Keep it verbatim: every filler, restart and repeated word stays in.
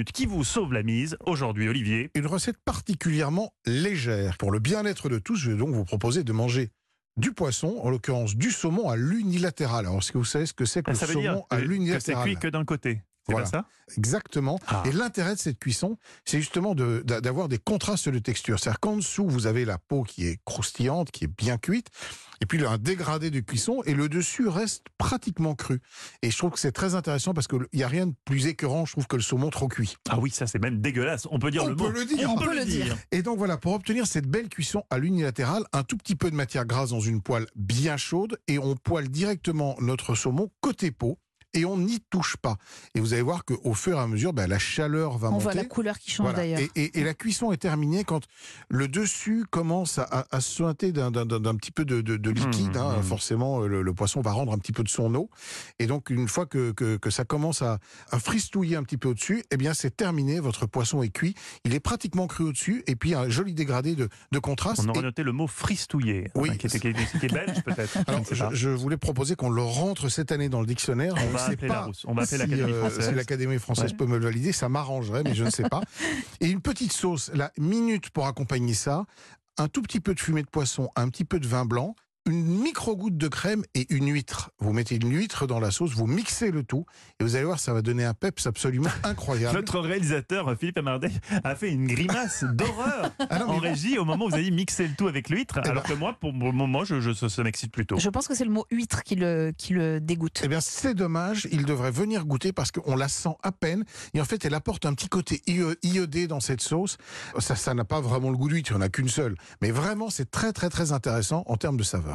minutes qui vous sauve la mise. Aujourd'hui, Olivier. Une recette particulièrement légère. Pour le bien-être de tous, je vais donc vous proposer de manger du poisson, en l'occurrence du saumon à l'unilatéral. Alors, est-ce que vous savez ce que c'est que Ça le veut dire saumon à que l'unilatéral? c'est cuit que d'un côté. C'est Voilà. pas ça? Exactement. Ah. Et l'intérêt de cette cuisson, c'est justement de, d'avoir des contrastes de texture. C'est-à-dire qu'en dessous, vous avez la peau qui est croustillante, qui est bien cuite, et puis un dégradé de cuisson, et le dessus reste pratiquement cru. Et je trouve que c'est très intéressant parce qu'il n'y a rien de plus écœurant, je trouve, que le saumon trop cuit. Ah oui, ça c'est même dégueulasse. On peut dire On le peut mot. le dire. On, On peut, peut le le dire. dire. Et donc voilà, pour obtenir cette belle cuisson à l'unilatéral, un tout petit peu de matière grasse dans une poêle bien chaude, et on poêle directement notre saumon côté peau. Et on n'y touche pas. Et vous allez voir qu'au fur et à mesure, ben, la chaleur va On monter. voit la couleur qui change Voilà. d'ailleurs. Et, et, et la cuisson est terminée quand le dessus commence à, à, à se sointer d'un, d'un, d'un petit peu de, de, de liquide. Mmh, hein. mmh. Forcément, le, le poisson va rendre un petit peu de son eau. Et donc, une fois que, que, que ça commence à, à fristouiller un petit peu au-dessus, eh bien, c'est terminé. Votre poisson est cuit. Il est pratiquement cru au-dessus. Et puis, un joli dégradé de, de contraste. On aurait Et- noté le mot fristouiller, Oui. enfin, qui, était, qui, était, qui est belge peut-être. Alors, je ne sais je, pas. je voulais proposer qu'on le rentre cette année dans le dictionnaire. On ne va sait appeler pas Larousse. On va appeler si, l'Académie euh, française. si l'Académie française Ouais. peut me le valider, ça m'arrangerait, mais je ne sais pas. Et une petite sauce, la minute pour accompagner ça, un tout petit peu de fumée de poisson, un petit peu de vin blanc, une micro-goutte de crème et une huître. Vous mettez une huître dans la sauce, vous mixez le tout, et vous allez voir, ça va donner un peps absolument incroyable. Notre réalisateur, Philippe Amardey, a fait une grimace d'horreur Ah non, mais- en régie au moment où vous avez mixé le tout avec l'huître, alors ben- que moi, pour le moment, je, je, ça, ça m'excite plutôt. Je pense que c'est le mot huître qui le, qui le dégoûte. Eh bien, c'est dommage, il devrait venir goûter parce qu'on la sent à peine. Et en fait, elle apporte un petit côté i- iodé dans cette sauce. Ça, ça n'a pas vraiment le goût d'huître, il n'y en a qu'une seule. Mais vraiment, c'est très, très, très intéressant en termes de saveur.